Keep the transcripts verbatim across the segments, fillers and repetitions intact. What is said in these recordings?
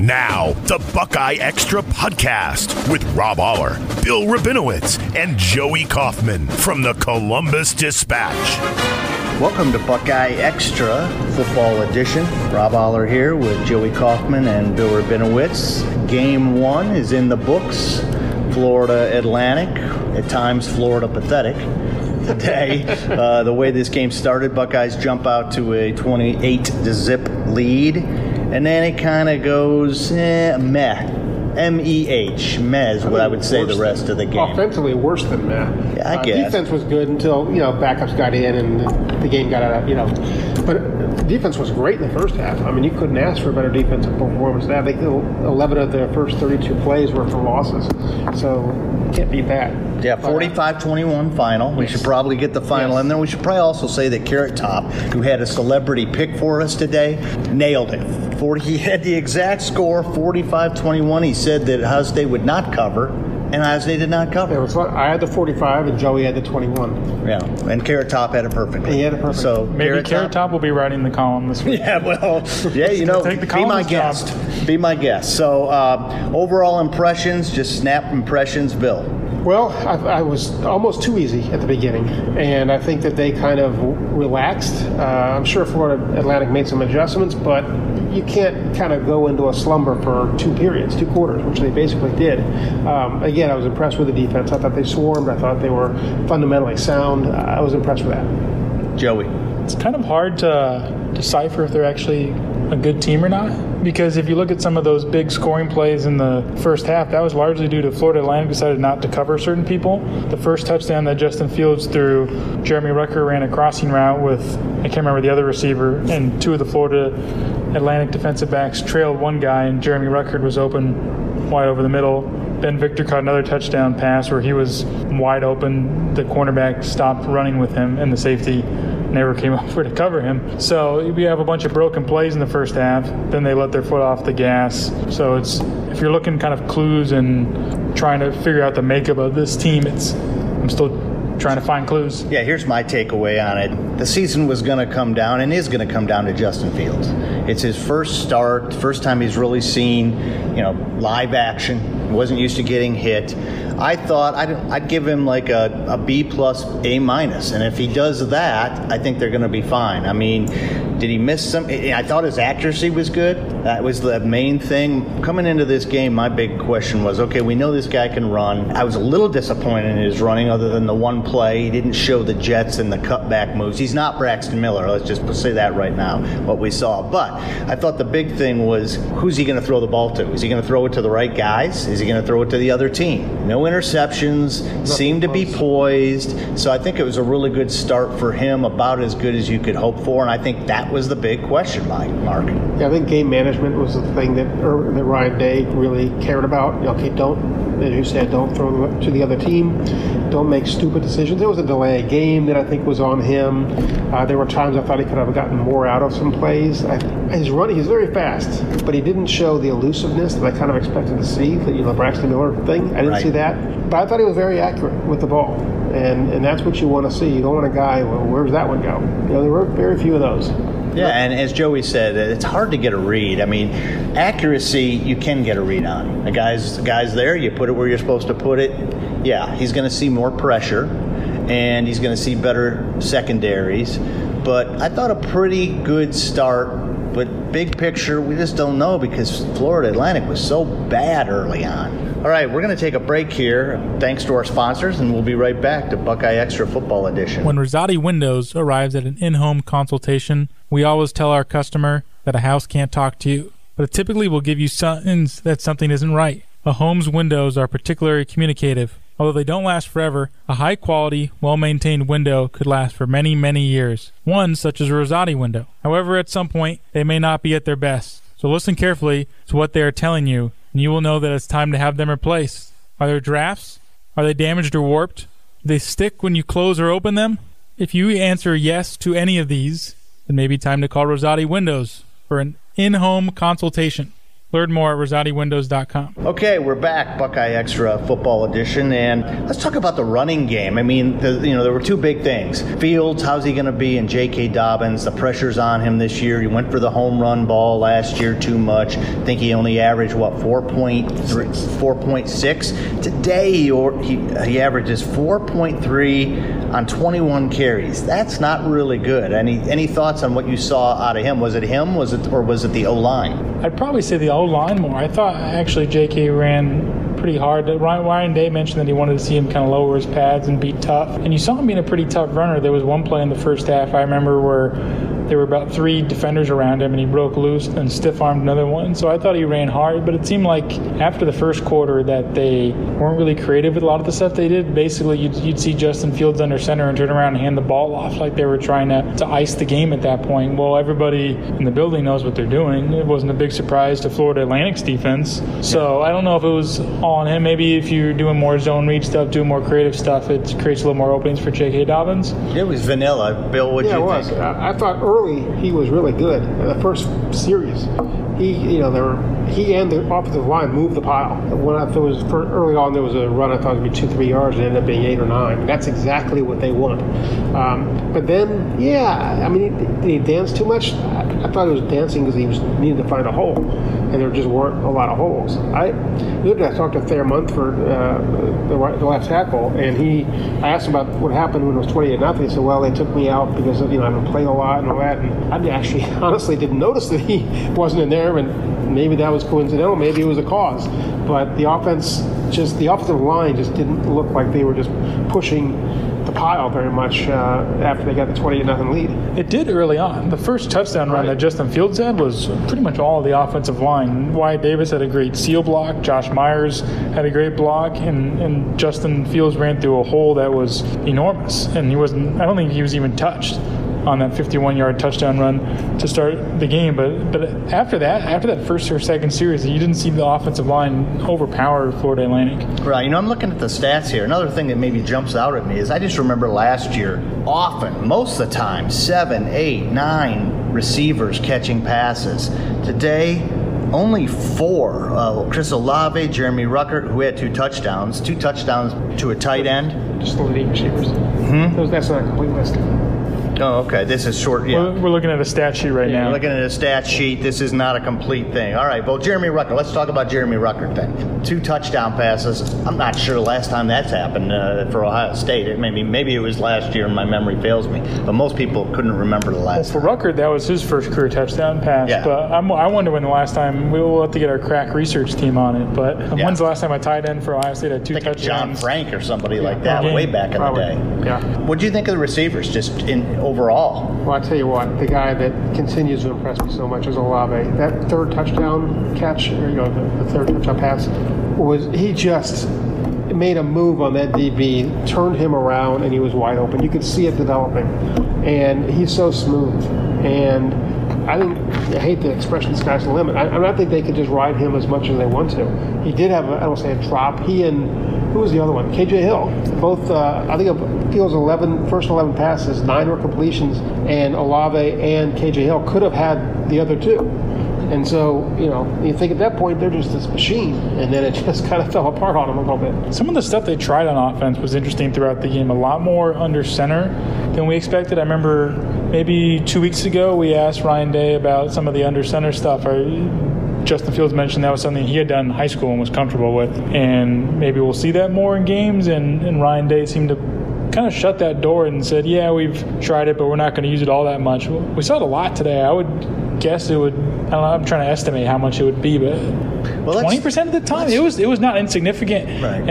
Now, the Buckeye Extra podcast with Rob Aller, Bill Rabinowitz, and Joey Kaufman from the Columbus Dispatch. Welcome to Buckeye Extra Football Edition. Rob Aller here with Joey Kaufman and Bill Rabinowitz. Game one is in the books. Florida Atlantic, at times Florida pathetic. Today, uh, the way this game started, Buckeyes jump out to a twenty-eight to zip lead, and then it kind of goes eh, meh. M E H, meh is what I would say the rest of the game. Offensively, worse than meh. Yeah, I uh, guess. Defense was good until, you know, backups got in and the game got out of, you know. But defense was great in the first half. I mean, you couldn't ask for a better defensive performance. I think eleven of their first thirty-two plays were for losses. So, can't beat that. Yeah, forty-five twenty-one final. We Yes. should probably get the final Yes. in there. We should probably also say that Carrot Top, who had a celebrity pick for us today, nailed it. forty, he had the exact score, forty-five twenty-one. He said that Ohio State would not cover, and Ohio State did not cover. It was, I had the forty-five and Joey had the twenty-one. Yeah, and Carrot Top had it perfectly. He had it perfect. So Maybe Carrot, Carrot Top will be writing the column this week. Yeah, well, yeah, you know, Take the be my columnist guest. job. Be my guest. So, uh, overall impressions, just snap impressions, Bill. Well, I, I was almost too easy at the beginning, and I think that they kind of relaxed. Uh, I'm sure Florida Atlantic made some adjustments, but you can't kind of go into a slumber for two periods, two quarters, which they basically did. Um, again, I was impressed with the defense. I thought they swarmed. I thought they were fundamentally sound. I was impressed with that. Joey. It's kind of hard to decipher if they're actually a good team or not, because if you look at some of those big scoring plays in the first half, that was largely due to Florida Atlantic decided not to cover certain people. The first touchdown that Justin Fields threw, Jeremy Rucker ran a crossing route with, I can't remember the other receiver, and two of the Florida Atlantic defensive backs trailed one guy, and Jeremy Rucker was open wide over the middle. Ben Victor caught another touchdown pass where he was wide open. The cornerback stopped running with him, and the safety never came over to cover him. So we have a bunch of broken plays in the first half. Then they let their foot off the gas. So it's, if you're looking kind of clues and trying to figure out the makeup of this team, it's I'm still trying to find clues. Yeah, here's my takeaway on it. The season was going to come down and is going to come down to Justin Fields. It's his first start, first time he's really seen, you know, live action. He wasn't used to getting hit. I thought I'd, I'd give him like a, a B plus, A minus. And if he does that, I think they're going to be fine. I mean, did he miss some? I thought his accuracy was good. That was the main thing. Coming into this game, my big question was, okay, we know this guy can run. I was a little disappointed in his running other than the one play. He didn't show the jets and the cutback moves. He's not Braxton Miller. Let's just say that right now, what we saw. But I thought the big thing was, who's he going to throw the ball to? Is he going to throw it to the right guys? Is he going to throw it to the other team? No interceptions, seemed to be poised. So I think it was a really good start for him, about as good as you could hope for. And I think that was the big question mark. Yeah, I think game management was the thing that, or, that Ryan Day really cared about. Okay, don't, as you said, don't throw to the other team. Don't make stupid decisions. There was a delay game that I think was on him. Uh, there were times I thought he could have gotten more out of some plays. I, his running, he's very fast, but he didn't show the elusiveness that I kind of expected to see, the you know, Braxton Miller thing. I didn't Right. see that. But I thought he was very accurate with the ball. And and that's what you want to see. You don't want a guy, well, where's that one go? You know, there were very few of those. Yeah, and as Joey said, it's hard to get a read. I mean, accuracy, you can get a read on. The guy's, the guy's there, you put it where you're supposed to put it. Yeah, he's going to see more pressure, and he's going to see better secondaries. But I thought a pretty good start. But big picture, we just don't know because Florida Atlantic was so bad early on. All right, we're going to take a break here. Thanks to our sponsors, and we'll be right back to Buckeye Extra Football Edition. When Rosati Windows arrives at an in-home consultation, we always tell our customer that a house can't talk to you, but it typically will give you signs that something isn't right. A home's windows are particularly communicative. Although they don't last forever, a high-quality, well-maintained window could last for many, many years. One such as a Rosati window. However, at some point, they may not be at their best. So listen carefully to what they are telling you, and you will know that it's time to have them replaced. Are there drafts? Are they damaged or warped? Do they stick when you close or open them? If you answer yes to any of these, it may be time to call Rosati Windows for an in-home consultation. Learn more at rosati windows dot com. Okay, we're back, Buckeye Extra Football Edition, and let's talk about the running game. I mean, the, you know, there were two big things. Fields, how's he going to be, and J K. Dobbins, the pressure's on him this year. He went for the home run ball last year too much. I think he only averaged, what, four point three, four point six? Today, he, or, he, he averages four point three on twenty-one carries. That's not really good. Any any thoughts on what you saw out of him? Was it him, was it, or was it the O-line? I'd probably say the O-line more. I thought actually J K ran pretty hard. Ryan, Ryan Day mentioned that he wanted to see him kind of lower his pads and be tough. And you saw him being a pretty tough runner. There was one play in the first half I remember where there were about three defenders around him and he broke loose and stiff-armed another one. So I thought he ran hard, but it seemed like after the first quarter that they weren't really creative with a lot of the stuff they did. Basically, you'd, you'd see Justin Fields under center and turn around and hand the ball off like they were trying to, to ice the game at that point. Well, everybody in the building knows what they're doing. It wasn't a big surprise to Florida Atlantic's defense. So I don't know if it was all on him. Maybe if you're doing more zone read stuff, doing more creative stuff, it creates a little more openings for J K. Dobbins. It was vanilla. Bill, what do yeah, you it was. think? I, I thought early he was really good. The first series, he, you know, there were, he and the offensive line moved the pile. When I, there was for, early on, there was a run I thought would be two, three yards, and it ended up being eight or nine. That's exactly what they want. Um, but then, yeah, I mean, did he dance too much? I, I thought he was dancing because he was needing to find a hole, and there just weren't a lot of holes. I, I talked to Thayer Munford, uh, the, right, the left tackle, and he, I asked him about what happened when it was twenty-eight nothing. He said, "Well, they took me out because of, you know, I haven't played a lot and all that." And I actually, honestly, didn't notice that he wasn't in there, and maybe that was coincidental. Maybe it was a cause, but the offense, just the offensive line, just didn't look like they were just pushing the pile very much uh, after they got the twenty-eight nothing lead. It did early on. The first touchdown run Right. that Justin Fields had was pretty much all the offensive line. Wyatt Davis had a great seal block. Josh Myers had a great block, and, and Justin Fields ran through a hole that was enormous. And he wasn't. I don't think he was even touched on that fifty-one-yard touchdown run to start the game. But but after that, after that first or second series, you didn't see the offensive line overpower Florida Atlantic. Right. You know, I'm looking at the stats here. Another thing that maybe jumps out at me is I just remember last year, often, most of the time, seven, eight, nine receivers catching passes. Today, only four. Uh, Chris Olave, Jeremy Ruckert, who had two touchdowns, two touchdowns to a tight end. Just the leading receivers. Mm-hmm. Those, that's not a complete list. Oh, okay. This is short. Yeah. We're, we're looking at a stat sheet right Yeah, now. we're looking at a stat sheet. This is not a complete thing. All right, well, Jeremy Ruckert. Let's talk about Jeremy Ruckert then. Two touchdown passes. I'm not sure the last time that's happened uh, for Ohio State. It maybe maybe it was last year, and my memory fails me. But most people couldn't remember the last. For Ruckert, that was his first career touchdown pass. Yeah. But I'm, I wonder when the last time, we'll have to get our crack research team on it. But Yeah. when's the last time a tight end for Ohio State had two I think of John touchdowns? Frank or somebody like that Yeah. way back in Probably. the day. Yeah. What do you think of the receivers, just in overall? Well, I tell you what, the guy that continues to impress me so much is Olave. That third touchdown catch, or you know, the, the third touchdown pass, was he just made a move on that D B, turned him around, and he was wide open. You could see it developing, and he's so smooth. And I think I hate the expression "sky's the limit." I, I don't think they could just ride him as much as they want to. He did have, a, I don't say a drop. He and who was the other one? K J Hill. Both, uh, I think of Fields' eleven first eleven passes, nine were completions, and Olave and K J Hill could have had the other two. And so, you know, you think at that point they're just this machine, and then it just kind of fell apart on them a little bit. Some of the stuff they tried on offense was interesting throughout the game. A lot more under center than we expected. I remember maybe two weeks ago we asked Ryan Day about some of the under center stuff. Justin Fields mentioned that was something he had done in high school and was comfortable with. And maybe we'll see that more in games. And, and Ryan Day seemed to kind of shut that door and said, yeah, we've tried it, but we're not going to use it all that much. We saw it a lot today. I would guess it would, I don't know, I'm trying to estimate how much it would be, but well, twenty percent of the time, it was it was not insignificant. Right.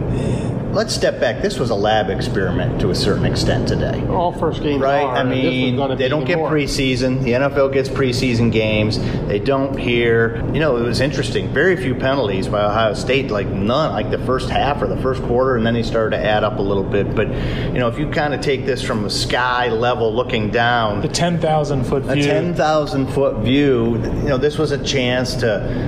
And let's step back. This was a lab experiment to a certain extent today. All first games Right, are, I and this was mean, gonna they be don't even get more. preseason. The N F L gets preseason games. They don't here. You know, it was interesting. Very few penalties by Ohio State, like none, like the first half or the first quarter, and then they started to add up a little bit. But, you know, if you kind of take this from a sky level looking down, the ten thousand foot a view. ten thousand foot view, you know, this was a chance to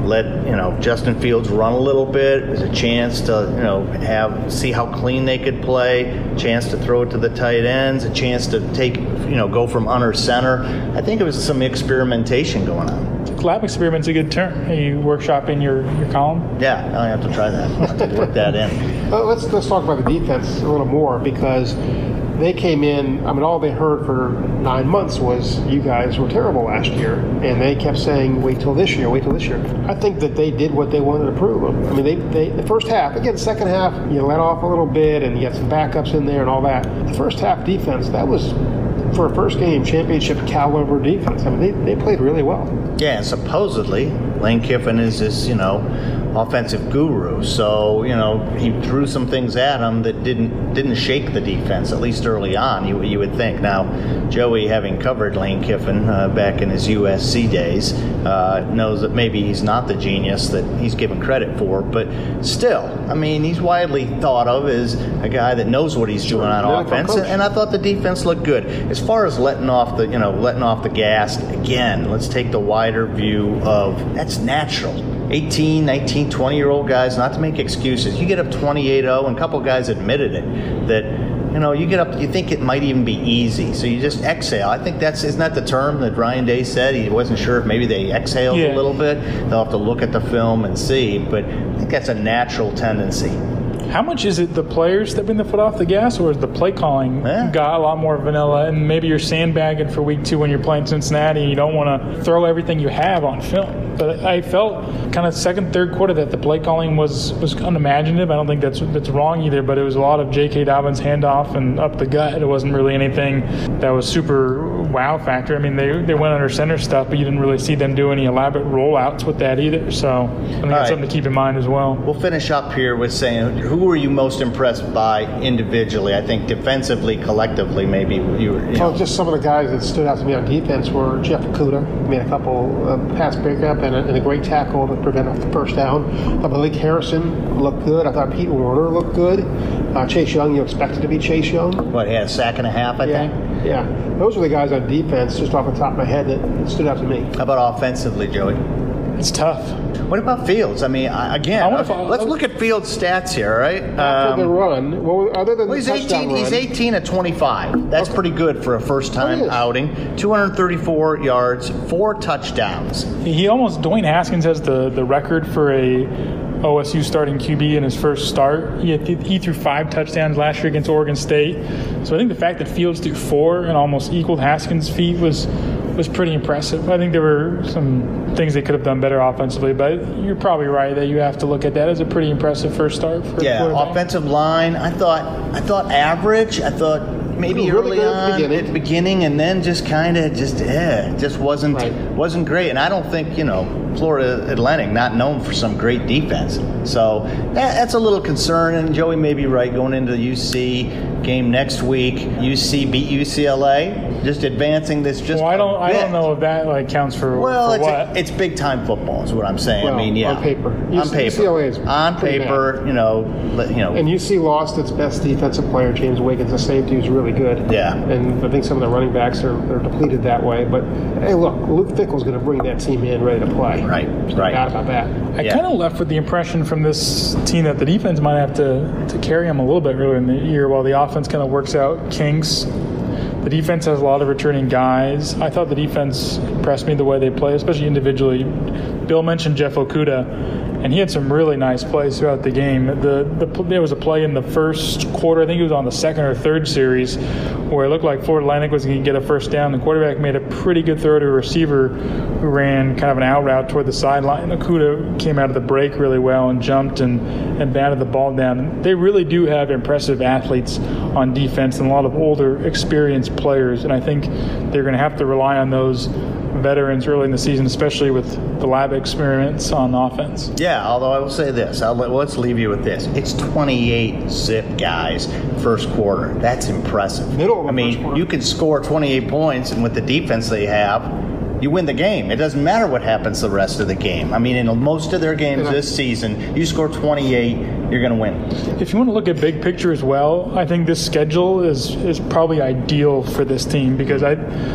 let you know Justin Fields run a little bit. It was a chance to you know have see how clean they could play, chance to throw it to the tight ends, a chance to take you know go from under center. I think it was some experimentation going on. Lab experiment's a good term. Are you workshopping your, your column? Yeah, I have to try that. I have to work that in. Well, let's let's talk about the defense a little more, because they came in, I mean, all they heard for nine months was you guys were terrible last year, and they kept saying, wait till this year, wait till this year. I think that they did what they wanted to prove. I mean, they, they the first half, again, the second half, you let off a little bit, and you got some backups in there and all that. The first half defense, that was, for a first game, championship caliber defense. I mean, they, they played really well. Yeah, and supposedly, Lane Kiffin is this, you know, offensive guru. So, you know, he threw some things at him that didn't didn't shake the defense, at least early on, you, you would think. Now, Joey, having covered Lane Kiffin uh, back in his U S C days, uh, knows that maybe he's not the genius that he's given credit for. But still, I mean, he's widely thought of as a guy that knows what he's doing on Really offense. coach. And I thought the defense looked good. As far as letting off the, you know, letting off the gas, again, let's take the wider view of that's natural. eighteen, nineteen, twenty-year-old guys, not to make excuses. You get up twenty-eight oh, and a couple of guys admitted it, that, you know, you get up, you think it might even be easy, so you just exhale. I think that's, isn't that the term that Ryan Day said? He wasn't sure if maybe they exhaled Yeah. a little bit. They'll have to look at the film and see, but I think that's a natural tendency. How much is it the players stepping the foot off the gas, or is the play calling Yeah. got a lot more vanilla, and maybe you're sandbagging for week two when you're playing Cincinnati and you don't want to throw everything you have on film? But I felt kind of second, third quarter that the play calling was, was unimaginative. I don't think that's that's wrong either, but it was a lot of J K. Dobbins handoff and up the gut. It wasn't really anything that was super wow factor. I mean, they they went under center stuff, but you didn't really see them do any elaborate rollouts with that either. So I think that's right. something to keep in mind as well. We'll finish up here with saying, who were you most impressed by individually? I think defensively, collectively, maybe you were. You Well, know. just some of the guys that stood out to me on defense were Jeff Okudah, made a couple uh, pass breakup and a, and a great tackle to prevent the first down. I thought Malik Harrison looked good. I thought Pete Warner looked good. Uh, Chase Young, you expected to be Chase Young. What, he had a sack and a half, I Yeah, think? yeah. Those are the guys on defense, just off the top of my head, that stood out to me. How about offensively, Joey? It's tough. What about Fields? I mean, I, again, I wanna follow- let's look at Fields' stats here, all right? For the Um, run, well, other than well, the he's touchdown eighteen. run, He's eighteen at twenty-five. That's Okay. pretty good for a first-time Oh, it is. outing. two hundred thirty-four yards, four touchdowns. He almost, Dwayne Haskins has the, the record for a O S U starting Q B in his first start. He, he threw five touchdowns last year against Oregon State. So I think the fact that Fields threw four and almost equaled Haskins' feet was was pretty impressive. I think there were some things they could have done better offensively, but you're probably right that you have to look at that as a pretty impressive first start for a Yeah, quarterback. offensive line. I thought. I thought average. I thought maybe Really early good at the on beginning. at the beginning, and then just kind of just eh, just wasn't Right. wasn't great. And I don't think you know Florida Atlantic not known for some great defense. So that, that's a little concern. And Joey may be right going into the U C game next week. U C beat U C L A, just advancing this just. Well, I a don't, I bit. don't know if that like counts for, Well, for it's, what. it's big time football is what I'm saying. Well, I mean, yeah, on paper. on U C paper, U C L A is on pretty paper, you know, let- you know, And U C lost its best defensive player, James Wiggins, the safety, who's really good. Yeah. And I think some of the running backs are, are depleted that way. But hey, look, Luke Fickell's going to bring that team in ready to play. Right, There's right. no doubt about that. I Yeah. kind of left with the impression from this team that the defense might have to, to carry them a little bit earlier in the year while the offense kind of works out kinks. The defense has a lot of returning guys. I thought the defense impressed me the way they play, especially individually. Bill mentioned Jeff Okudah, and he had some really nice plays throughout the game. The, the There was a play in the first quarter, I think it was on the second or third series, where it looked like Florida Atlantic was going to get a first down. The quarterback made a pretty good throw to a receiver who ran kind of an out route toward the sideline. Okudah came out of the break really well and jumped and, and batted the ball down. They really do have impressive athletes on defense and a lot of older, experienced players, and I think they're going to have to rely on those veterans early in the season, especially with the lab experiments on offense. Yeah, although I will say this. I'll let, well, let's leave you with this. It's twenty-eight zip, guys, first quarter. That's impressive. Middle of the I mean, first quarter. you can score twenty-eight points, and with the defense they have, you win the game. It doesn't matter what happens the rest of the game. I mean, in most of their games Yeah. this season, you score twenty-eight, you're going to win. If you want to look at big picture as well, I think this schedule is is probably ideal for this team because I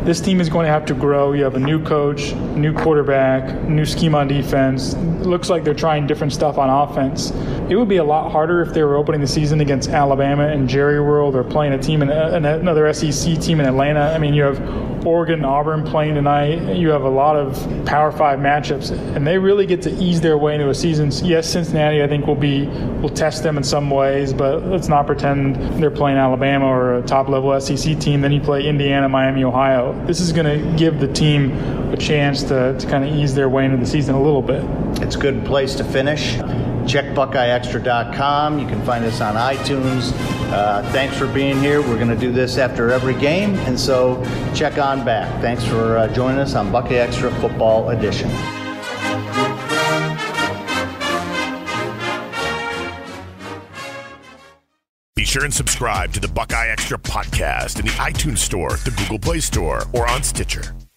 this team is going to have to grow. You have a new coach, new quarterback, new scheme on defense. It looks like they're trying different stuff on offense. It would be a lot harder if they were opening the season against Alabama and Jerry World, or playing a team in another S E C team in Atlanta. I mean, you have Oregon and Auburn playing tonight. You have a lot of Power Five matchups, and they really get to ease their way into a season. Yes, Cincinnati, I think, will be will test them in some ways, but let's not pretend they're playing Alabama or a top-level S E C team. Then you play Indiana, Miami, Ohio. This is going to give the team a chance to, to kind of ease their way into the season a little bit. It's a good place to finish. Check Buckeye Extra dot com. You can find us on iTunes. Uh, thanks for being here. We're going to do this after every game, and so check on back. Thanks for uh, joining us on Buckeye Extra Football Edition. Be sure and subscribe to the Buckeye Extra podcast in the iTunes Store, the Google Play Store, or on Stitcher.